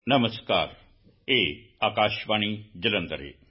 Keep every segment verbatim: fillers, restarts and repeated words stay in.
ਨਮਸਕਾਰ। ਇਹ ਆਕਾਸ਼ਵਾਣੀ ਜਲੰਧਰ ਹੈ।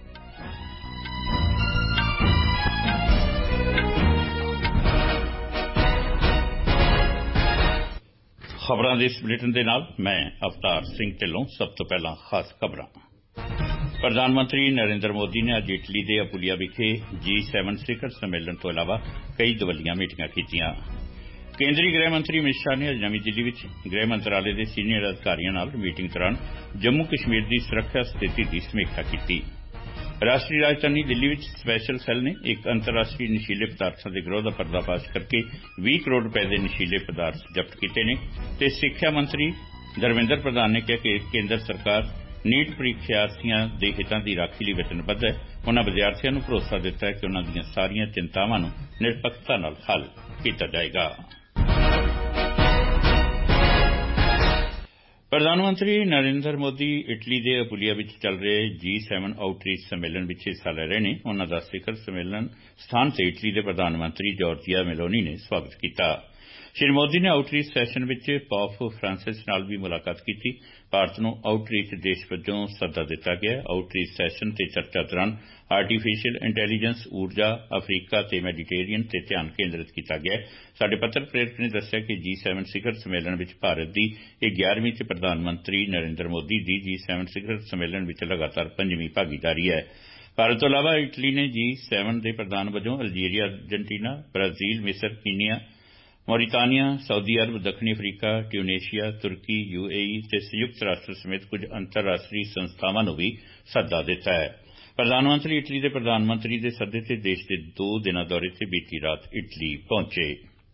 ਖਬਰਾਂ ਦੇ ਇਸ ਬੁਲੇਟਿਨ ਦੇ ਨਾਲ ਮੈਂ ਅਵਤਾਰ ਸਿੰਘ ਢਿੱਲੋਂ। ਸਭ ਤੋਂ ਪਹਿਲਾਂ ਖਾਸ ਖਬਰਾਂ। ਪ੍ਰਧਾਨ ਮੰਤਰੀ ਨਰਿੰਦਰ ਮੋਦੀ ਨੇ ਅੱਜ ਇਟਲੀ ਦੇ ਅਪੁਲੀਆ ਵਿਖੇ ਜੀ ਸੈਵਨ ਸਿਖਰ ਸੰਮੇਲਨ ਤੋਂ ਇਲਾਵਾ ਕਈ ਦਵੱਲੀਆਂ ਮੀਟਿੰਗਾਂ ਕੀਤੀਆਂ। ਕੇਂਦਰੀ ਗ੍ਰਹਿ ਮੰਤਰੀ ਅਮਿਤ ਸ਼ਾਹ ਨੇ ਅੱਜ ਨਵੀਂ ਦਿੱਲੀ ਵਿੱਚ ਗ੍ਰਹਿ ਮੰਤਰਾਲੇ ਦੇ ਸੀਨੀਅਰ ਅਧਿਕਾਰੀਆਂ ਨਾਲ ਮੀਟਿੰਗ ਦੌਰਾਨ ਜੰਮੂ ਕਸ਼ਮੀਰ ਦੀ ਸੁਰੱਖਿਆ ਸਥਿਤੀ ਦੀ ਸਮੀਖਿਆ ਕੀਤੀ। ਰਾਸ਼ਟਰੀ ਰਾਜਧਾਨੀ ਦਿੱਲੀ ਵਿੱਚ ਸਪੈਸ਼ਲ ਸੈੱਲ ਨੇ ਇੱਕ ਅੰਤਰਰਾਸ਼ਟਰੀ ਨਸ਼ੀਲੇ ਪਦਾਰਥਾਂ ਦੇ ਗਿਰੋਹ ਦਾ ਪਰਦਾਫਾਸ਼ ਕਰਕੇ ਵੀਹ ਕਰੋੜ ਰੁਪਏ ਦੇ ਨਸ਼ੀਲੇ ਪਦਾਰਥ ਜ਼ਬਤ ਕੀਤੇ ਨੇ ਤੇ ਸਿੱਖਿਆ ਮੰਤਰੀ ਧਰਮਿੰਦਰ ਪ੍ਰਧਾਨ ਨੇ ਕਿਹਾ ਕਿ ਕੇਂਦਰ ਸਰਕਾਰ ਨੀਟ ਪ੍ਰੀਖਿਆਰਥੀਆਂ ਦੇ ਹਿੱਤਾਂ ਦੀ ਰਾਖੀ ਲਈ ਵਚਨਬੱਧ ਹੈ। ਉਨ੍ਹਾਂ ਵਿਦਿਆਰਥੀਆਂ ਨੂੰ ਭਰੋਸਾ ਦਿੱਤਾ ਹੈ ਕਿ ਉਨ੍ਹਾਂ ਦੀਆਂ ਸਾਰੀਆਂ ਚਿੰਤਾਵਾਂ ਨੂੰ ਨਿਰਪੱਖਤਾ ਨਾਲ ਹੱਲ ਕੀਤਾ ਜਾਏਗਾ। ਪ੍ਰਧਾਨ ਮੰਤਰੀ ਨਰਿੰਦਰ ਮੋਦੀ ਇਟਲੀ ਦੇ ਅਪੁਲੀਆ ਵਿੱਚ ਚੱਲ ਰਹੇ ਜੀ ਸੈਵਨ ਆਊਟਰੀਚ ਸੰਮੇਲਨ ਵਿੱਚ ਹਿੱਸਾ ਲੈ ਰਹੇ ਨੇ। ਉਨ੍ਹਾਂ ਦਾ ਸਿਖਰ ਸੰਮੇਲਨ ਸਥਾਨ ਤੇ ਇਟਲੀ ਦੇ ਪ੍ਰਧਾਨ ਮੰਤਰੀ ਜਾਰਜੀਆ ਮੈਲੋਨੀ ਨੇ ਸਵਾਗਤ ਕੀਤਾ। ਸ਼੍ਰੀ ਮੋਦੀ ਨੇ ਆਊਟਰੀਚ ਸੈਸ਼ਨ ਵਿੱਚ ਪੋਪ ਫਰਾਂਸਿਸ ਨਾਲ ਵੀ ਮੁਲਾਕਾਤ ਕੀਤੀ। ਭਾਰਤ ਨੂੰ ਆਊਟਰੀਚ ਦੇਸ਼ ਵਜੋਂ ਸੱਦਾ ਦਿੱਤਾ ਗਿਆ। ਆਊਟਰੀਚ ਸੈਸ਼ਨ ਤੇ ਚਰਚਾ ਦੌਰਾਨ ਆਰਟੀਫੀਸ਼ੀਅਲ ਇੰਟੈਲੀਜੈਂਸ, ਊਰਜਾ, ਅਫਰੀਕਾ ਤੇ ਮੈਡੀਟੇਰੀਅਨ ਤੇ ਧਿਆਨ ਕੇਂਦਰਿਤ ਕੀਤਾ ਗਿਆ। ਸਾਡੇ ਪੱਤਰ ਪ੍ਰੇਰਕ ਨੇ ਦੱਸਿਆ ਕਿ ਜੀ ਸੈਵਨ ਸਿਖਰ ਸੰਮੇਲਨ ਵਿੱਚ ਭਾਰਤ ਦੀ ਇਹ ਗਿਆਰਵੀਂ ਤੇ ਪ੍ਰਧਾਨ ਮੰਤਰੀ ਨਰਿੰਦਰ ਮੋਦੀ ਦੀ ਜੀ ਸੈਵਨ ਸਿਖਰ ਸੰਮੇਲਨ ਵਿੱਚ ਲਗਾਤਾਰ ਪੰਜਵੀਂ ਭਾਗੀਦਾਰੀ ਹੈ। ਭਾਰਤ ਤੋਂ ਇਲਾਵਾ ਇਟਲੀ ਨੇ ਜੀ ਸੈਵਨ ਦੇ ਪ੍ਰਧਾਨ ਵਜੋਂ ਅਲਜੀਰੀਆ, ਅਰਜਨਟੀਨਾ, ਬ੍ਰਾਜ਼ੀਲ, ਮਿਸਰ, ਕੀਨੀਆ, ਮੌਰੀਤਾਨੀਆ, ਸਾਊਦੀ ਅਰਬ, ਦੱਖਣੀ Africa, Tunisia, Turkey, U A E ਤੇ ਸੰਯੁਕਤ ਰਾਸ਼ਟਰ ਸਮੇਤ ਕੁਝ ਅੰਤਰਰਾਸ਼ਟਰੀ ਸੰਸਥਾਵਾਂ ਨੂੰ ਵੀ ਸੱਦਾ ਦਿੱਤਾ ਹੈ। ਪ੍ਰਧਾਨ ਮੰਤਰੀ ਇਟਲੀ ਦੇ ਪ੍ਰਧਾਨ ਮੰਤਰੀ ਦੇ ਸੱਦੇ ਤੇ ਦੇਸ਼ ਦੇ ਦੋ ਦਿਨਾਂ ਦੌਰੇ ਤੇ ਬੀਤੀ ਰਾਤ ਇਟਲੀ ਪਹੁੰਚੇ।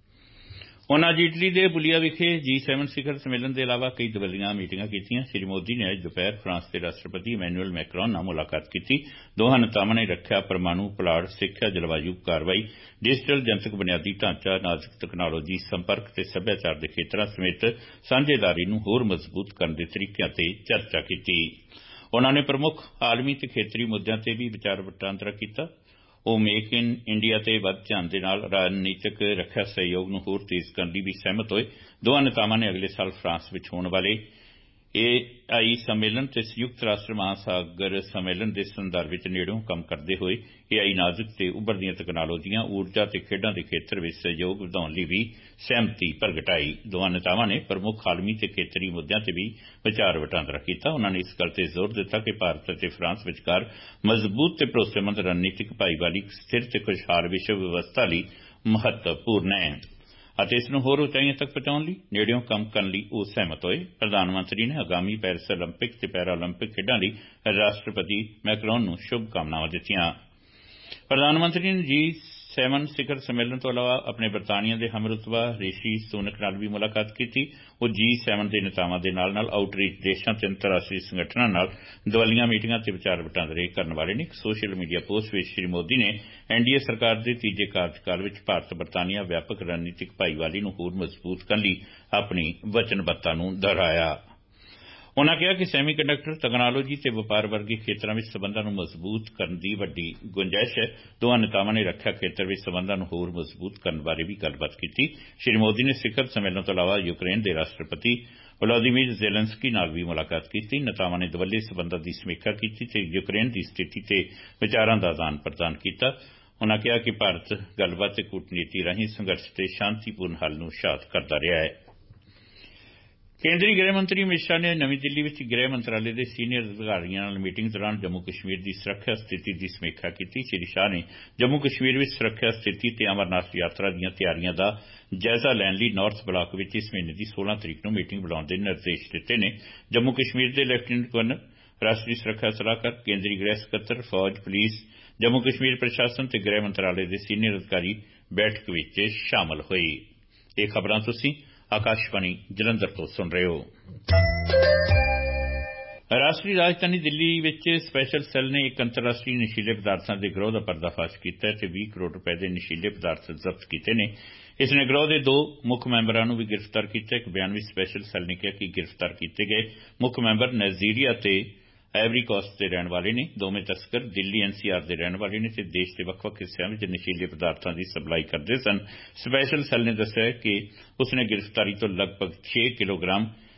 ਉਨ੍ਹਾਂ ਅੱਜ ਇਟਲੀ ਦੇ ਅਪੁਲੀਆ ਵਿਖੇ ਜੀ ਸੈਵਨ ਸਿਖਰ ਸੰਮੇਲਨ ਦੇ ਇਲਾਵਾ ਕਈ ਦਵੱਲੀਆਂ ਮੀਟਿੰਗਾਂ ਕੀਤੀਆਂ। ਸ੍ਰੀ ਮੋਦੀ ਨੇ ਅੱਜ ਦੁਪਹਿਰ ਫਰਾਂਸ ਦੇ ਰਾਸ਼ਟਰਪਤੀ ਇਮੈਨੂਅਲ ਮੈਕਰੋਨ ਨਾਲ ਮੁਲਾਕਾਤ ਕੀਤੀ। ਦੋਹਾਂ ਨੇਤਾਵਾਂ ਨੇ ਰੱਖਿਆ, ਪਰਮਾਣੂ, ਪੁਲਾੜ, ਸਿੱਖਿਆ, ਜਲਵਾਯੂ ਕਾਰਵਾਈ, ਡਿਜੀਟਲ ਜਨਤਕ ਬੁਨਿਆਦੀ ਢਾਂਚਾ, ਨਾਜ਼ੁਕ ਤਕਨਾਲੋਜੀ, ਸੰਪਰਕ ਤੇ ਸੱਭਿਆਚਾਰ ਦੇ ਖੇਤਰਾਂ ਸਮੇਤ ਸਾਂਝੇਦਾਰੀ ਨੂੰ ਹੋਰ ਮਜ਼ਬੂਤ ਕਰਨ ਦੇ ਤਰੀਕਿਆਂ ਤੇ ਚਰਚਾ ਕੀਤੀ। ਉਨ੍ਹਾਂ ਨੇ ਪ੍ਰਮੁੱਖ ਆਲਮੀ ਤੇ ਖੇਤਰੀ ਮੁੱਦਿਆਂ ਤੇ ਵੀ ਵਿਚਾਰ ਵਟਾਂਦਰਾ ਕੀਤਾ। ਉਹ ਮੇਕ ਇਨ ਇੰਡੀਆ ਤੇ ਵੱਧ ਧਿਆਨ ਦੇ ਨਾਲ ਰਣਨੀਤਕ ਰੱਖਿਆ ਸਹਿਯੋਗ ਨੂੰ ਹੋਰ ਤੇਜ਼ ਕਰਨ ਲਈ ਵੀ ਸਹਿਮਤ ਹੋਏ। ਦੋਹਾਂ ਨੇਤਾਵਾਂ ਨੇ ਅਗਲੇ ਸਾਲ ਫਰਾਂਸ ਵਿੱਚ ਹੋਣ ਵਾਲੇ ਏ ਆਈ ਸੰਮੇਲਨ ਤੇ ਸੰਯੁਕਤ ਰਾਸ਼ਟਰ ਮਹਾਸਾਗਰ ਸੰਮੇਲਨ ਦੇ ਸੰਦਰਭ ਵਿੱਚ ਨੇੜਿਓਂ ਕੰਮ ਕਰਦੇ ਹੋਏ ਏ ਆਈ, ਨਾਜ਼ੁਕ ਤੇ ਉੱਭਰਦੀਆਂ ਤਕਨਾਲੋਜੀਆਂ, ਊਰਜਾ ਤੇ ਖੇਡਾਂ ਦੇ ਖੇਤਰ ਵਿੱਚ ਸਹਿਯੋਗ ਵਧਾਉਣ ਲਈ ਵੀ ਸਹਿਮਤੀ ਪ੍ਰਗਟਾਈ। ਦੋਹਾਂ ਨੇਤਾਵਾਂ ਨੇ ਪ੍ਰਮੁੱਖ ਆਲਮੀ ਤੇ ਖੇਤਰੀ ਮੁੱਦਿਆਂ ਤੇ ਵੀ ਵਿਚਾਰ ਵਟਾਂਦਰਾ ਕੀਤਾ। ਉਨ੍ਹਾਂ ਨੇ ਇਸ ਗੱਲ ਤੇ ਜ਼ੋਰ ਦਿੱਤਾ ਕਿ ਭਾਰਤ ਅਤੇ ਫਰਾਂਸ ਵਿਚਕਾਰ ਮਜ਼ਬੂਤ ਤੇ ਭਰੋਸੇਮੰਦ ਰਣਨੀਤਕ ਭਾਈਵਾਲੀ ਇੱਕ ਸਥਿਰ ਤੇ ਖੁਸ਼ਹਾਲ ਵਿਸ਼ਵ ਵਿਵਸਥਾ ਲਈ ਮਹੱਤਵਪੂਰਨ ਹੈ ਅਤੇ ਇਸ ਨੂੰ ਹੋਰ ਉਚਾਈਆਂ ਤੱਕ ਪਹੁੰਚਾਉਣ ਲਈ ਨੇੜਿਓਂ ਕੰਮ ਕਰਨ ਲਈ ਉਹ ਸਹਿਮਤ ਹੋਏ। ਪ੍ਰਧਾਨ ਮੰਤਰੀ ਨੇ ਆਗਾਮੀ ਪੈਰਿਸ ਓਲੰਪਿਕ ਤੇ ਪੈਰਾ ਓਲੰਪਿਕ ਖੇਡਾਂ ਲਈ ਰਾਸ਼ਟਰਪਤੀ ਮੈਕਰੋਨ ਨੂੰ ਸ਼ੁਭ ਕਾਮਨਾਵਾਂ ਦਿੱਤੀਆਂ। ਪ੍ਰਧਾਨ ਮੰਤਰੀ ਨੇ ਜੀ ਸੈਵਨ ਸਿਖਰ ਸੰਮੇਲਨ ਤੋਂ ਇਲਾਵਾ ਆਪਣੇ ਬਰਤਾਨੀਆ ਦੇ ਹਮਰੁਤਬਾ ਰਿਸ਼ੀ ਸੁਨਕ ਨਾਲ ਵੀ ਮੁਲਾਕਾਤ ਕੀਤੀ। ਉਹ ਜੀ ਸੈਵਨ ਦੇ ਨੇਤਾਵਾਂ ਦੇ ਨਾਲ ਨਾਲ ਆਊਟਰੀਚ ਦੇਸ਼ਾਂ ਤੇ ਅੰਤਰਰਾਸ਼ਟਰੀ ਸੰਗਠਨਾਂ ਨਾਲ ਦਵੱਲੀਆਂ ਮੀਟਿੰਗਾਂ ਤੇ ਵਿਚਾਰ ਵਟਾਂਦਰੇ ਕਰਨ ਵਾਲੇ ਨੇ। ਇੱਕ ਸੋਸ਼ਲ ਮੀਡੀਆ ਪੋਸਟ ਵਿੱਚ ਸ਼੍ਰੀ ਮੋਦੀ ਨੇ ਐਨ ਡੀ ਏ ਸਰਕਾਰ ਦੇ ਤੀਜੇ ਕਾਰਜਕਾਲ ਵਿੱਚ ਭਾਰਤ ਬਰਤਾਨੀਆ ਵਿਆਪਕ ਰਣਨੀਤਿਕ ਭਾਈਵਾਲੀ ਨੂੰ ਹੋਰ ਮਜ਼ਬੂਤ ਕਰਨ ਲਈ ਆਪਣੀ ਵਚਨਬੱਧਤਾ ਨੂੰ ਦੁਹਰਾਇਆ। ਉਨ੍ਹਾਂ ਕਿਹਾ ਕਿ ਸੈਮੀ ਕੰਡਕਟਰ, ਤਕਨਾਲੋਜੀ ਤੇ ਵਪਾਰ ਵਰਗੇ ਖੇਤਰਾਂ ਵਿੱਚ ਸਬੰਧਾਂ ਨੂੰ ਮਜ਼ਬੂਤ ਕਰਨ ਦੀ ਵੱਡੀ ਗੁੰਜਾਇਸ਼ ਹੈ। ਦੋਹਾਂ ਨੇਤਾਵਾਂ ਨੇ ਰੱਖਿਆ ਖੇਤਰ ਵਿੱਚ ਸਬੰਧਾਂ ਨੂੰ ਹੋਰ ਮਜ਼ਬੂਤ ਕਰਨ ਬਾਰੇ ਵੀ ਗੱਲਬਾਤ ਕੀਤੀ। ਸ਼੍ਰੀ ਮੋਦੀ ਨੇ ਸਿਖਰ ਸੰਮੇਲਨ ਤੋਂ ਇਲਾਵਾ ਯੂਕਰੇਨ ਦੇ ਰਾਸ਼ਟਰਪਤੀ ਵਲੋਦੀਮੀਰ ਜ਼ੇਲੈਂਸਕੀ ਨਾਲ ਵੀ ਮੁਲਾਕਾਤ ਕੀਤੀ। ਨੇਤਾਵਾਂ ਨੇ ਦਵੱਲੇ ਸਬੰਧਾਂ ਦੀ ਸਮੀਖਿਆ ਕੀਤੀ ਤੇ ਯੂਕਰੇਨ ਦੀ ਸਥਿਤੀ ਤੇ ਵਿਚਾਰਾਂ ਦਾ ਆਦਾਨ ਪ੍ਰਦਾਨ ਕੀਤਾ। ਉਨ੍ਹਾਂ ਕਿਹਾ ਕਿ ਭਾਰਤ ਗੱਲਬਾਤ ਤੇ ਕੂਟਨੀਤੀ ਰਾਹੀਂ ਸੰਘਰਸ਼ ਤੇ ਸ਼ਾਂਤੀਪੂਰਨ ਹੱਲ ਨੂੰ ਉਤਸ਼ਾਹਿਤ ਕਰਦਾ ਰਿਹਾ ਹੈ। ਕੇਂਦਰੀ ਗ੍ਰਹਿ ਮੰਤਰੀ ਅਮਿਤ ਸ਼ਾਹ ਨੇ ਨਵੀਂ ਦਿੱਲੀ ਵਿੱਚ ਗ੍ਰਹਿ ਮੰਤਰਾਲੇ ਦੇ ਸੀਨੀਅਰ ਅਧਿਕਾਰੀਆਂ ਨਾਲ ਮੀਟਿੰਗ ਦੌਰਾਨ ਜੰਮੂ ਕਸ਼ਮੀਰ ਦੀ ਸੁਰੱਖਿਆ ਸਥਿਤੀ ਦੀ ਸਮੀਖਿਆ ਕੀਤੀ। ਸ਼੍ਰੀ ਸ਼ਾਹ ਨੇ ਜੰਮੂ ਕਸ਼ਮੀਰ ਵਿੱਚ ਸੁਰੱਖਿਆ ਸਥਿਤੀ ਤੇ ਅਮਰਨਾਥ ਯਾਤਰਾ ਦੀਆਂ ਤਿਆਰੀਆਂ ਦਾ ਜਾਇਜ਼ਾ ਲੈਣ ਲਈ ਨਾਰਥ ਬਲਾਕ ਵਿੱਚ ਇਸ ਮਹੀਨੇ ਦੀ ਸੋਲਾਂ ਤਰੀਕ ਨੂੰ ਮੀਟਿੰਗ ਬੁਲਾਉਣ ਦੇ ਨਿਰਦੇਸ਼ ਦਿੱਤੇ ਨੇ। ਜੰਮੂ ਕਸ਼ਮੀਰ ਦੇ ਲੈਫਟੀਨੈਂਟ ਗਵਰਨਰ, ਰਾਸ਼ਟਰੀ ਸੁਰੱਖਿਆ ਸਲਾਹਕਾਰ, ਕੇਂਦਰੀ ਗ੍ਰਹਿ ਸਕੱਤਰ, ਫੌਜ, ਪੁਲਿਸ, ਜੰਮੂ ਕਸ਼ਮੀਰ ਪ੍ਰਸ਼ਾਸਨ ਤੇ ਗ੍ਰਹਿ ਮੰਤਰਾਲੇ ਦੇ ਸੀਨੀਅਰ ਅਧਿਕਾਰੀ ਬੈਠਕ ਵਿੱਚ ਸ਼ਾਮਲ ਹੋਏ। ਇਹ ਖਬਰਾਂ ਤੁਸੀਂ ਆਕਾਸ਼ਵਾਣੀ ਜਲੰਧਰ ਤੋਂ ਸੁਣ ਰਹੇ ਹੋ। ਰਾਸ਼ਟਰੀ ਰਾਜਧਾਨੀ ਦਿੱਲੀ ਵਿੱਚ ਸਪੈਸ਼ਲ ਸੈੱਲ ਨੇ ਇੱਕ ਅੰਤਰਰਾਸ਼ਟਰੀ ਨਸ਼ੀਲੇ ਪਦਾਰਥਾਂ ਦੇ ਗਿਰੋਹ ਦਾ ਪਰਦਾਫਾਸ਼ ਕੀਤਾ ਤੇ ਵੀਹ ਕਰੋੜ ਰੁਪਏ ਦੇ ਨਸ਼ੀਲੇ ਪਦਾਰਥ ਜ਼ਬਤ ਕੀਤੇ ਨੇ। ਇਸ ਨੇ ਗਿਰੋਹ ਦੇ ਦੋ ਮੁੱਖ ਮੈਂਬਰਾਂ ਨੂੰ ਵੀ ਗ੍ਰਿਫਤਾਰ ਕੀਤਾ। ਇੱਕ ਬਿਆਨ ਵਿੱਚ ਸਪੈਸ਼ਲ ਸੈੱਲ ਨੇ ਕਿਹਾ ਕਿ ਗ੍ਰਿਫਤਾਰ ਕੀਤੇ ਗਏ ਮੁੱਖ ਮੈਂਬਰ ਨਾਈਜੀਰੀਆ ਤੇ ਆਈਵਰੀ ਕੋਸਟ ਦੇ ਰਹਿਣ ਵਾਲੇ ਨੇ। ਦੋਵੇਂ ਤਸਕਰ ਦਿੱਲੀ ਐਨ ਸੀ ਆਰ ਦੇ ਰਹਿਣ ਵਾਲੇ ਨੇ ਤੇ ਦੇਸ਼ ਦੇ ਵੱਖ-ਵੱਖ ਹਿੱਸਿਆਂ ਵਿੱਚ ਨਸ਼ੀਲੇ ਪਦਾਰਥਾਂ ਦੀ ਸਪਲਾਈ ਕਰਦੇ ਸਨ। ਸਪੈਸ਼ਲ ਸੈੱਲ ਨੇ ਦੱਸਿਆ ਕਿ ਉਸ ਨੇ ਗ੍ਰਿਫਤਾਰੀ ਤੋਂ ਲਗਭਗ ਛੇ ਕਿਲੋਗ੍ਰਾਮ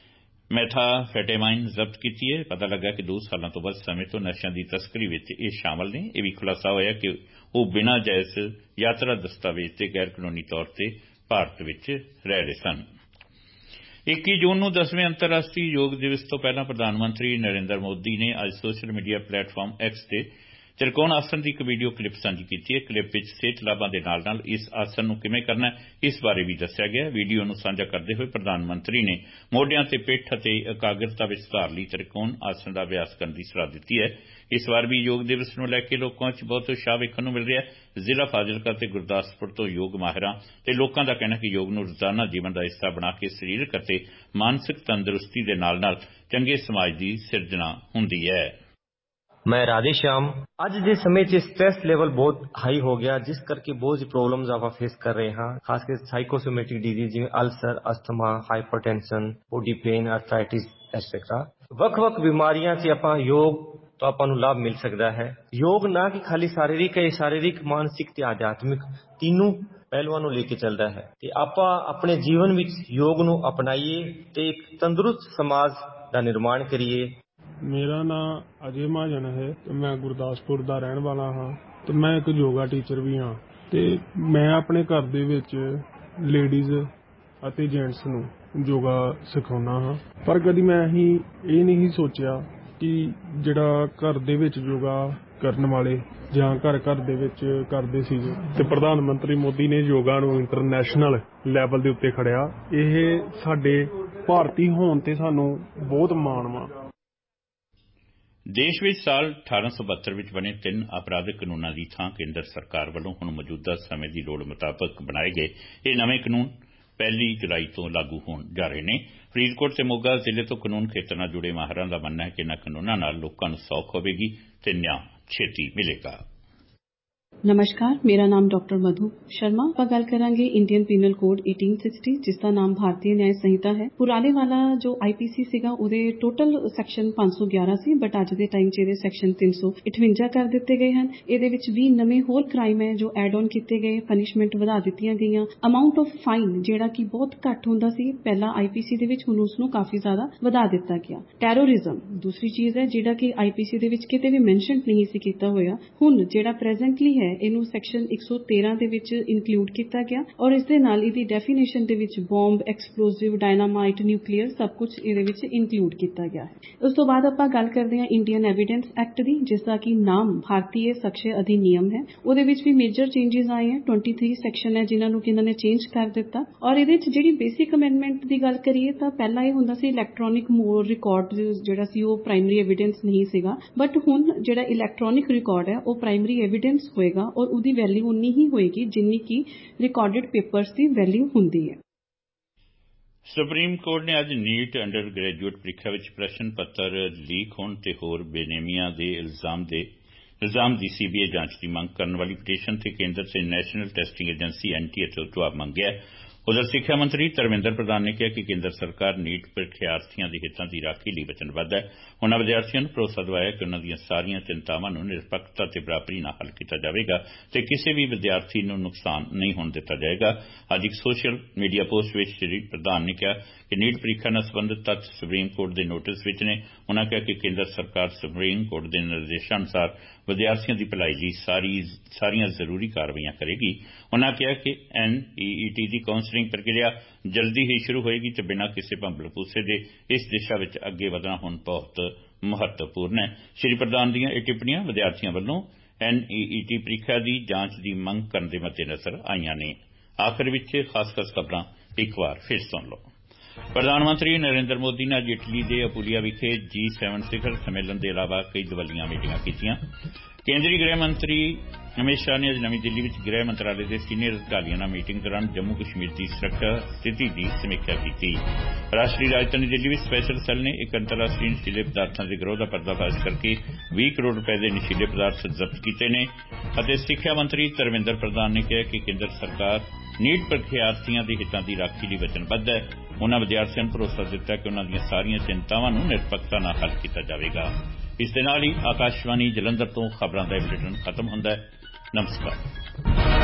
ਮੈਥਾਫੈਟਾਮਾਈਨ ਜ਼ਬਤ ਕੀਤੀ ਹੈ। ਪਤਾ ਲੱਗਾ ਕਿ ਦੋ ਸਾਲਾਂ ਤੋਂ ਵੱਧ ਸਮੇਂ ਤੋਂ ਨਸ਼ਿਆਂ ਦੀ ਤਸਕਰੀ ਵਿੱਚ ਇਹ ਸ਼ਾਮਲ ਨੇ। ਇਹ ਵੀ ਖੁਲਾਸਾ ਹੋਇਆ ਕਿ ਉਹ ਬਿਨਾਂ ਜਾਇਜ਼ ਯਾਤਰਾ ਦਸਤਾਵੇਜ਼ ਤੇ ਗੈਰ ਕਾਨੂੰਨੀ ਤੌਰ ਤੇ ਭਾਰਤ ਵਿੱਚ ਰਹਿ ਰਹੇ ਸਨ। ਇੱਕੀ ਜੂਨ ਨੂੰ ਦਸਵੇਂ ਅੰਤਰਰਾਸ਼ਟਰੀ ਯੋਗ ਦਿਵਸ ਤੋਂ ਪਹਿਲਾਂ ਪ੍ਰਧਾਨ ਮੰਤਰੀ ਨਰਿੰਦਰ ਮੋਦੀ ਨੇ ਅੱਜ ਸੋਸ਼ਲ ਮੀਡੀਆ ਪਲੇਟਫਾਰਮ ਐਕਸ ਤੇ ਤ੍ਰਿਕੋਣ ਆਸਨ ਦੀ ਇੱਕ ਵੀਡੀਓ ਕਲਿੱਪ ਸਾਂਝੀ ਕੀਤੀ ਹੈ। ਕਲਿੱਪ ਵਿੱਚ ਸਿਹਤ ਲਾਭਾਂ ਦੇ ਨਾਲ ਨਾਲ ਇਸ ਆਸਨ ਨੂੰ ਕਿਵੇਂ ਕਰਨਾ ਹੈ ਇਸ ਬਾਰੇ ਵੀ ਦੱਸਿਆ ਗਿਆ। ਵੀਡੀਓ ਨੂੰ ਸਾਂਝਾ ਕਰਦੇ ਹੋਏ ਪ੍ਰਧਾਨ ਮੰਤਰੀ ਨੇ ਮੋਢਿਆਂ ਤੇ ਪਿੱਠ ਅਤੇ ਇਕਾਗਰਤਾ ਵਿੱਚ ਸੁਧਾਰ ਲਈ ਤ੍ਰਿਕੋਣ ਆਸਨ ਦਾ ਅਭਿਆਸ ਕਰਨ ਦੀ ਸਲਾਹ ਦਿੱਤੀ ਹੈ। ਇਸ ਵਾਰ ਵੀ ਯੋਗ ਦਿਵਸ ਨੂੰ ਲੈ ਕੇ ਲੋਕਾਂ ਵਿੱਚ ਬਹੁਤ ਉਤਸ਼ਾਹ ਵੇਖਣ ਨੂੰ ਮਿਲ ਰਿਹਾ ਹੈ। ਜ਼ਿਲ੍ਹਾ ਫਾਜ਼ਿਲਕਾ ਤੇ ਗੁਰਦਾਸਪੁਰ ਤੋਂ ਯੋਗ ਮਾਹਿਰਾਂ ਤੇ ਲੋਕਾਂ ਦਾ ਕਹਿਣਾ ਕਿ ਯੋਗ ਨੂੰ ਰੋਜ਼ਾਨਾ ਜੀਵਨ ਦਾ ਹਿੱਸਾ ਬਣਾ ਕੇ ਸਰੀਰਕ ਅਤੇ ਮਾਨਸਿਕ ਤੰਦਰੁਸਤੀ ਦੇ ਨਾਲ ਨਾਲ ਚੰਗੇ ਸਮਾਜ ਦੀ ਸਿਰਜਣਾ ਹੁੰਦੀ ਹੈ। ਮੈਂ ਰਾਧੇ ਸ਼ਾਮ। ਅੱਜ ਦੇ ਸਮੇਂ 'ਚ ਸਟ੍ਰੈਸ ਲੈਵਲ ਬਹੁਤ ਹਾਈ ਹੋ ਗਿਆ, ਜਿਸ ਕਰਕੇ ਬਹੁਤ ਹੀ ਪ੍ਰੋਬਲਮਸ ਆਪਾਂ ਫੇਸ ਕਰ ਰਹੇ ਹਾਂ, ਖਾਸ ਕਰਕੇ ਸਾਈਕੋਸੋਮੈਟਿਕ ਡਿਜ਼ੀਜ਼ ਜਿਵੇਂ ulcer, asthma, hypertension, body pain, arthritis etcetera. ਵੱਖ-ਵੱਖ ਬਿਮਾਰੀਆਂ 'ਚ ਆਪਾਂ ਯੋਗ ਤੋਂ ਆਪਾਂ ਨੂੰ ਲਾਭ ਮਿਲ ਸਕਦਾ ਹੈ। ਯੋਗ ਨਾ ਕਿ ਖਾਲੀ ਸਰੀਰਕ ਹੈ, ਸਰੀਰਕ, ਮਾਨਸਿਕ ਤੇ ਆਧਿਆਤਮਿਕ ਤਿੰਨੋਂ ਪਹਿਲੂਆਂ ਨੂੰ ਲੈ ਕੇ ਚੱਲਦਾ ਹੈ ਤੇ ਆਪਾਂ ਆਪਣੇ ਜੀਵਨ ਵਿੱਚ ਯੋਗ ਨੂੰ ਅਪਣਾਈਏ ਤੇ ਇੱਕ ਤੰਦਰੁਸਤ ਸਮਾਜ ਦਾ ਨਿਰਮਾਣ ਕਰੀਏ। ਮੇਰਾ ਨਾਮ ਅਜੇ ਮਹਾਜਨ ਹੈ ਤੇ ਮੈਂ ਗੁਰਦਾਸਪੁਰ ਦਾ ਰਹਿਣ ਵਾਲਾ ਹਾਂ ਤੇ ਮੈਂ ਇੱਕ ਯੋਗਾ ਟੀਚਰ ਵੀ ਹਾਂ ਤੇ ਮੈਂ ਆਪਣੇ ਘਰ ਦੇ ਵਿੱਚ ਲੇਡੀਜ਼ ਅਤੇ ਜੈਂਟਸ ਨੂੰ ਯੋਗਾ ਸਿਖਾਉਂਦਾ ਹਾਂ। ਪਰ ਕਦੀ ਮੈਂ ਹੀ ਇਹ ਨਹੀਂ ਸੋਚਿਆ ਕਿ ਜਿਹੜਾ ਘਰ ਦੇ ਵਿੱਚ ਯੋਗਾ ਕਰਨ ਵਾਲੇ ਜਾਂ ਘਰ ਘਰ ਦੇ ਵਿੱਚ ਕਰਦੇ ਸੀਗੇ ਤੇ ਪ੍ਰਧਾਨ ਮੰਤਰੀ ਮੋਦੀ ਨੇ ਯੋਗਾ ਨੂੰ ਇੰਟਰਨੈਸ਼ਨਲ ਲੈਵਲ ਦੇ ਉੱਤੇ ਖੜਿਆ। ਇਹ ਸਾਡੇ ਭਾਰਤੀ ਹੋਣ ਤੇ ਸਾਨੂੰ ਬਹੁਤ ਮਾਣ ਵਾ। ਦੇਸ਼ ਵਿੱਚ ਸਾਲ ਅਠਾਰਾਂ ਸੌ ਬਹੱਤਰ ਵਿੱਚ ਬਣੇ ਤਿੰਨ ਅਪਰਾਧਿਕ ਕਾਨੂੰਨਾਂ ਦੀ ਥਾਂ ਕੇਂਦਰ ਸਰਕਾਰ ਵੱਲੋਂ ਹੁਣ ਮੌਜੂਦਾ ਸਮੇਂ ਦੀ ਲੋੜ ਮੁਤਾਬਕ ਬਣਾਏ ਗਏ ਇਹ ਨਵੇਂ ਕਾਨੂੰਨ ਪਹਿਲੀ ਜੁਲਾਈ ਤੋਂ ਲਾਗੂ ਹੋਣ ਜਾ ਰਹੇ ਨੇ। ਫਰੀਦਕੋਟ ਤੇ ਮੋਗਾ ਜ਼ਿਲ੍ਹੇ ਤੋਂ ਕਾਨੂੰਨ ਖੇਤਰ ਨਾਲ ਜੁੜੇ ਮਾਹਿਰਾਂ ਦਾ ਮੰਨਣਾ ਹੈ ਕਿ ਇਨ੍ਹਾਂ ਕਾਨੂੰਨਾਂ ਨਾਲ ਲੋਕਾਂ ਨੂੰ ਸੌਖ ਹੋਵੇਗੀ ਤੇ ਨਿਆਂ ਛੇਤੀ ਮਿਲੇਗਾ। ਨਮਸਕਾਰ, ਮੇਰਾ ਨਾਮ ਡਾਕਟਰ ਮਧੂ ਸ਼ਰਮਾ। ਆਪਾਂ ਗੱਲ ਕਰਾਂਗੇ ਇੰਡੀਅਨ ਪੀਨਲ ਕੋਡ ਅਠਾਰਾਂ ਸੌ ਸਾठ, ਜਿਸ ਦਾ ਨਾਮ ਭਾਰਤੀ ਨਿਆਂ ਸੰਹਿਤਾ ਹੈ। ਪੁਰਾਣੇ ਵਾਲਾ ਜੋ ਆਈਪੀਸੀ ਸੀਗਾ ਉਹਦੇ ਟੋਟਲ ਸੈਕਸ਼ਨ ਪੰਜ ਸੌ ਗਿਆਰਾਂ ਸੀ, ਬਟ ਅੱਜ ਦੇ ਟਾਈਮ 'ਚ ਇਹਦੇ ਸੈਕਸ਼ਨ ਤਿੰਨ ਸੌ ਅਠਵੰਜਾ ਕਰ ਦਿੱਤੇ ਗਏ ਹਨ। ਇਹਦੇ ਵਿੱਚ ਵੀਹ ਨਵੇਂ ਹੋਰ ਕ੍ਰਾਈਮ ਹੈ ਜੋ ਐਡ ਔਨ ਕੀਤੇ ਗਏ, ਪਨਿਸ਼ਮੈਂਟ ਵਧਾ ਦਿੱਤੀਆਂ ਗਈਆਂ। ਅਮਾਊਂਟ ਆਫ ਫਾਈਨ ਜਿਹੜਾ ਕਿ ਬਹੁਤ ਘੱਟ ਹੁੰਦਾ ਸੀ ਪਹਿਲਾਂ ਆਈਪੀਸੀ ਦੇ ਵਿੱਚ, ਹੁਣ ਉਸ ਨੂੰ ਕਾਫੀ ਜ਼ਿਆਦਾ ਵਧਾ ਦਿੱਤਾ ਗਿਆ। ਟੈਰੋਰਿਜ਼ਮ ਦੂਸਰੀ ਚੀਜ਼ ਹੈ ਜਿਹੜਾ ਕਿ ਆਈਪੀਸੀ ਦੇ ਵਿੱਚ ਕਿਤੇ ਵੀ ਮੈਂਸ਼ਨ ਨਹੀਂ ਸੀ ਕੀਤਾ ਹੋਇਆ, ਹੁਣ ਜਿਹੜਾ ਪ੍ਰੈਜ਼ੈਂਟਲੀ ਹੈ ਇਹਨੂੰ ਸੈਕਸ਼ਨ ਇੱਕ ਸੌ ਤੇਰਾਂ ਦੇ ਵਿੱਚ ਇਨਕਲੂਡ ਕੀਤਾ ਗਿਆ ਔਰ ਇਸ ਦੇ ਨਾਲ ਇਹਦੀ ਡੈਫੀਨੇਸ਼ਨ ਦੇ ਵਿੱਚ ਬੌਂਬ, ਐਕਸਪਲੋਸਿਵ, ਡਾਇਨਾਮਾਈਟ, ਨਿਊਕਲੀਅਰ ਸਭ ਕੁਝ ਇਹਦੇ ਵਿੱਚ ਇਨਕਲੂਡ ਕੀਤਾ ਗਿਆ ਹੈ। ਉਸ ਤੋਂ ਬਾਅਦ ਆਪਾਂ ਗੱਲ ਕਰਦੇ ਹਾਂ ਇੰਡੀਅਨ ਐਵੀਡੈਂਸ ਐਕਟ ਦੀ, ਜਿਸ ਦਾ ਕਿ ਨਾਮ ਭਾਰਤੀ ਸਾਕਸ਼ਯ ਅਧਿਨਿਯਮ ਹੈ। ਉਹਦੇ ਵਿੱਚ ਵੀ ਮੇਜਰ ਚੇਂਜਸ ਆਏ ਹੈ। ਤੇਈ ਸੈਕਸ਼ਨ ਹੈ ਜਿਨ੍ਹਾਂ ਨੂੰ ਕਿ ਇਹਨਾਂ ਨੇ ਚੇਂਜ ਕਰ ਦਿੱਤਾ ਔਰ ਇਹਦੇ ਵਿੱਚ ਜਿਹੜੀ ਬੇਸਿਕ ਅਮੈਂਡਮੈਂਟ ਦੀ ਗੱਲ ਕਰੀਏ ਤਾਂ ਪਹਿਲਾਂ ਇਹ ਹੁੰਦਾ ਸੀ ਇਲੈਕਟ੍ਰੋਨਿਕ ਮੋਰ ਰਿਕਾਰਡ ਜਿਹੜਾ ਸੀ ਉਹ ਪ੍ਰਾਇਮਰੀ ਐਵੀਡੈਂਸ ਨਹੀਂ ਸੀਗਾ, ਬਟ ਹੁਣ ਜਿਹੜਾ ਇਲੈਕਟ੍ਰੋਨਿਕ ਰਿਕਾਰਡ ਹੈ ਉਹ ਪ੍ਰਾਇਮਰੀ ਐਵੀਡੈਂਸ ਹੋਏਗਾ ਔਰ ਉਹਦੀ ਵੈਲਿਊ ਉਨੀ ਹੀ ਹੋਏਗੀ ਜਿੰਨੀ ਕਿ ਰਿਕਾਰਡਡ ਪੇਪਰਸ ਦੀ ਵੈਲਿਊ ਹੁੰਦੀ ਹੈ। ਸੁਪਰੀਮ ਕੋਰਟ ਨੇ ਅੱਜ ਨੀਟ ਅੰਡਰ ਗ੍ਰੈਜੂਏਟ ਪ੍ਰੀਖਿਆ ਵਿੱਚ ਪ੍ਰਸ਼ਨ ਪੱਤਰ ਲੀਕ ਹੋਣ ਤੇ ਹੋਰ ਬੇਨੇਮੀਆਂ ਦੇ ਇਲਜ਼ਾਮ ਦੇ ਇਲਜ਼ਾਮ ਦੀ ਸੀਬੀਆਈ ਜਾਂਚ ਦੀ ਮੰਗ ਕਰਨ ਵਾਲੀ ਪਟੀਸ਼ਨ ਤੇ ਕੇਂਦਰ ਤੇ ਨੈਸ਼ਨਲ ਟੈਸਟਿੰਗ ਏਜੰਸੀ ਐਨਟੀਏ ਤੋਂ ਜਵਾਬ ਮੰਗਿਆ। ਉਧਰ ਸਿੱਖਿਆ ਮੰਤਰੀ ਧਰਮਿੰਦਰ ਪ੍ਰਧਾਨ ਨੇ ਕਿਹਾ ਕਿ ਕੇਂਦਰ ਸਰਕਾਰ ਨੀਟ ਪ੍ਰੀਖਿਆਰਥੀਆਂ ਦੇ ਹਿੱਤਾਂ ਦੀ ਰਾਖੀ ਲਈ ਵਚਨਬੱਧ ਹੈ। ਉਨ੍ਹਾਂ ਵਿਦਿਆਰਥੀਆਂ ਨੂੰ ਭਰੋਸਾ ਦਿਵਾਇਆ ਕਿ ਉਨ੍ਹਾਂ ਦੀਆਂ ਸਾਰੀਆਂ ਚਿੰਤਾਵਾਂ ਨੂੰ ਨਿਰਪੱਖਤਾ ਤੇ ਬਰਾਬਰੀ ਨਾਲ ਹੱਲ ਕੀਤਾ ਜਾਵੇਗਾ ਤੇ ਕਿਸੇ ਵੀ ਵਿਦਿਆਰਥੀ ਨੂੰ ਨੁਕਸਾਨ ਨਹੀਂ ਹੋਣ ਦਿੱਤਾ ਜਾਏਗਾ। ਅੱਜ ਇੱਕ ਸੋਸ਼ਲ ਮੀਡੀਆ ਪੋਸਟ ਵਿੱਚ ਸ੍ਰੀ ਪ੍ਰਧਾਨ ਨੇ ਕਿਹਾ ਕਿ ਨੀਟ ਪ੍ਰੀਖਿਆ ਨਾਲ ਸਬੰਧਤ ਤੱਥ ਸੁਪਰੀਮ ਕੋਰਟ ਦੇ ਨੋਟਿਸ ਵਿੱਚ ਨੇ। ਉਨ੍ਹਾਂ ਕਿਹਾ ਕਿ ਕੇਂਦਰ ਸਰਕਾਰ ਸੁਪਰੀਮ ਕੋਰਟ ਦੇ ਨਿਰਦੇਸ਼ਾਂ ਅਨੁਸਾਰ ਵਿਦਿਆਰਥੀਆਂ ਦੀ ਭਲਾਈ ਲਈ ਸਾਰੀ ਸਾਰੀਆਂ ਜ਼ਰੂਰੀ ਕਾਰਵਾਈਆਂ ਕਰੇਗੀ। ਉਨ੍ਹਾਂ ਕਿਹਾ ਕਿ ਐਨਈਈਟੀ ਦੀ ਕਾਉਂਸਲਿੰਗ ਪ੍ਰਕਿਰਿਆ ਜਲਦੀ ਹੀ ਸ਼ੁਰੂ ਹੋਏਗੀ ਤੇ ਬਿਨਾਂ ਕਿਸੇ ਭੰਬਲ ਭੂਸੇ ਦੇ ਇਸ ਦਿਸ਼ਾ ਵਿੱਚ ਅੱਗੇ ਵਧਣਾ ਹੁਣ ਬਹੁਤ ਮਹੱਤਵਪੂਰਨ ਹੈ। ਸ੍ਰੀ ਪ੍ਰਧਾਨ ਦੀਆਂ ਇਹ ਟਿੱਪਣੀਆਂ ਵਿਦਿਆਰਥੀਆਂ ਵੱਲੋਂ ਐਨਈਈਟੀ ਪ੍ਰੀਖਿਆ ਦੀ ਜਾਂਚ ਦੀ ਮੰਗ ਕਰਨ ਦੇ ਮੱਦੇਨਜ਼ਰ ਆਈਆਂ ਨੇ। ਆਖਰ ਵਿੱਚ ਖਾਸ-ਖਾਸ ਖਬਰਾਂ ਇੱਕ ਵਾਰ ਫਿਰ ਸੁਣ ਲਓ। ਪ੍ਰਧਾਨ ਮੰਤਰੀ ਨਰਿੰਦਰ ਮੋਦੀ ਨੇ ਅੱਜ ਇਟਲੀ ਦੇ ਅਪੂਲੀਆ ਵਿਖੇ ਜੀ ਸੈਵਨ ਸਿਖਰ ਸੰਮੇਲਨ ਦੇ ਇਲਾਵਾ ਕਈ ਦਵੱਲੀਆਂ ਮੀਟਿੰਗਾਂ ਕੀਤੀਆਂ। ਕੇਂਦਰੀ ਗ੍ਰਹਿ ਮੰਤਰੀ ਅਮਿਤ ਸ਼ਾਹ ਨੇ ਅੱਜ ਨਵੀਂ ਦਿੱਲੀ ਵਿੱਚ ਗ੍ਰਹਿ ਮੰਤਰਾਲੇ ਦੇ ਸੀਨੀਅਰ ਅਧਿਕਾਰੀਆਂ ਨਾਲ ਮੀਟਿੰਗ ਦੌਰਾਨ ਜੰਮੂ ਕਸ਼ਮੀਰ ਦੀ ਸੁਰੱਖਿਆ ਸਥਿਤੀ ਦੀ ਸਮੀਖਿਆ ਕੀਤੀ। ਰਾਸ਼ਟਰੀ ਰਾਜਧਾਨੀ ਦਿੱਲੀ ਵਿੱਚ ਸਪੈਸ਼ਲ ਸੈੱਲ ਨੇ ਇੱਕ ਅੰਤਰਰਾਸ਼ਟਰੀ ਨਸ਼ੀਲੇ ਪਦਾਰਥਾਂ ਦੇ ਗਿਰੋਹ ਦਾ ਪਰਦਾਫਾਸ਼ ਕਰਕੇ ਵੀਹ ਕਰੋੜ ਰੁਪਏ ਦੇ ਨਸ਼ੀਲੇ ਪਦਾਰਥ ਜ਼ਬਤ ਕੀਤੇ ਨੇ ਅਤੇ ਸਿੱਖਿਆ ਮੰਤਰੀ ਧਰਮਿੰਦਰ ਪ੍ਰਧਾਨ ਨੇ ਕਿਹਾ ਕਿ ਕੇਂਦਰ ਸਰਕਾਰ ਨੀਟ ਪ੍ਰੀਖਿਆਰਥੀਆਂ ਦੇ ਹਿੱਤਾਂ ਦੀ ਰਾਖੀ ਲਈ ਵਚਨਬੱਧ ਹੈ। ਉਨ੍ਹਾਂ ਵਿਦਿਆਰਥੀਆਂ ਨੂੰ ਭਰੋਸਾ ਦਿੱਤਾ ਕਿ ਉਨ੍ਹਾਂ ਦੀਆਂ ਸਾਰੀਆਂ ਚਿੰਤਾਵਾਂ ਨੂੰ ਨਿਰਪੱਖਤਾ ਨਾਲ ਹੱਲ ਕੀਤਾ ਜਾਵੇਗਾ। ਇਸ ਦੇ ਨਾਲ ਹੀ ਆਕਾਸ਼ਵਾਣੀ ਜਲੰਧਰ ਤੋਂ ਖਬਰਾਂ ਦਾ ਇਹ ਬੁਲੇਟਿਨ ਖਤਮ ਹੁੰਦਾ ਹੈ। ਨਮਸਕਾਰ।